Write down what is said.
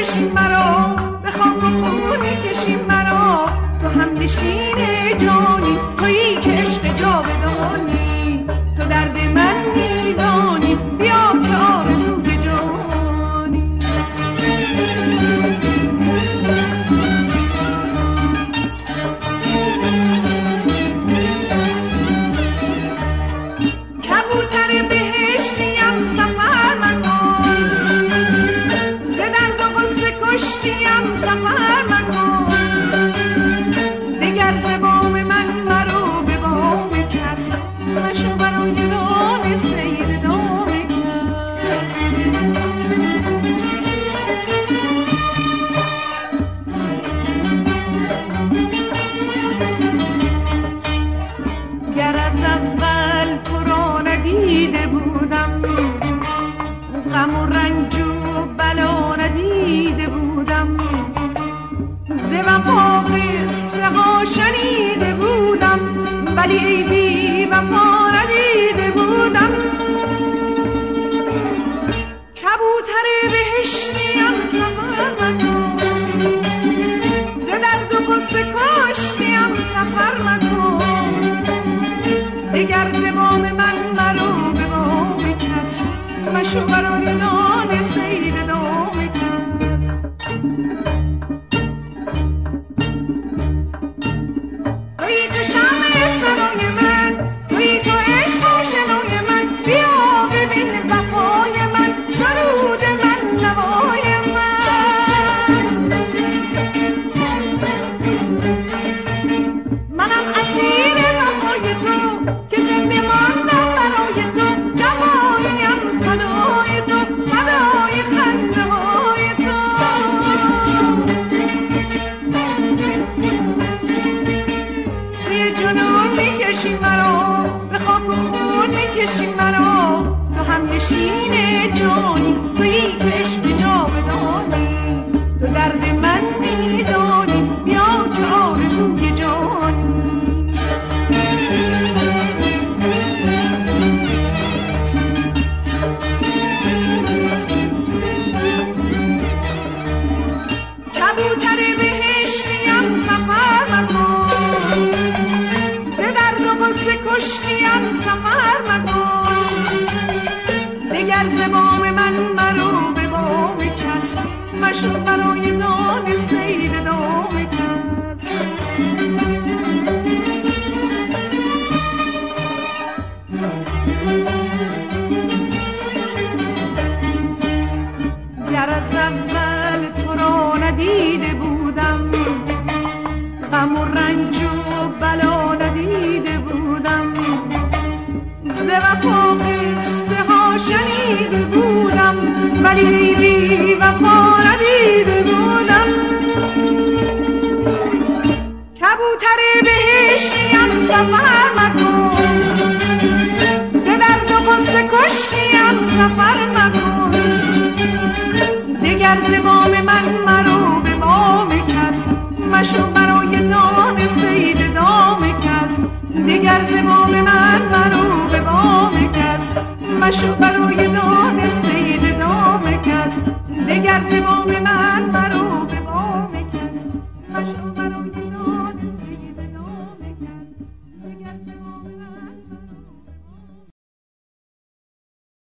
کشی مرا، به خاک و خون کشی مرا، تو هم نشین جانی، تویی که عشق جاودانی، تو درد من میدانی، بیا که آرزوی جانی. کبوتر بهشتیم سفر مکن، ز درد و غصه کشتیم سفر مکن، دگر ز بام من مرو به بام کس، مشو برای دام سیر دام کس. گر از اول تو را ندیده بودم، غم و رنج و بلا ندیده بودم، ز وفا قصه ها شنیده بودم، ولی ای بی وفا ندیده بودم. کبوتر بهشتیم سفر مکن، ز درد و غصه کشتیم سفر مکن، دگر ز بام من مرو به بام کس، مشو برای نان سیر دام کس. تویی تو شمع سرای من، تویی تو عشق و شنای من، بیا ببین وفای من، سرود من نوای من. منم اسیر وفای تو که زنده ماندم برای تو، جوانیم فدای تو، فدای خنده های تو. سوی جنون میکشی مرا، به خاک و خون میکشی مرا، تو هم نشین جانی، تویی که عشق جاودانی، تو درد من میدانی، بیا که آرزوی جانی. کبوتر بهشتیم سفر مکن، ز درد و غصه کشتیم سفر مکن، دگر ز بام من مرو به بام کس، مشو برای نان سیر دام کس. گر از اول تو را ندیده بودم، غم و رنج و بلا ندیده بودم، ز وفا قصه ها شنیده بودم، ولی بی وفا ندیده بودم. کبوتر بهشتیم سفر مکن، ز درد و غصه کشتیم سفر مکن، دگر ز بام من مرو به بام کس، مشو برای نان صید دام کس، دگر ز بام من مرو به بام کس، مشو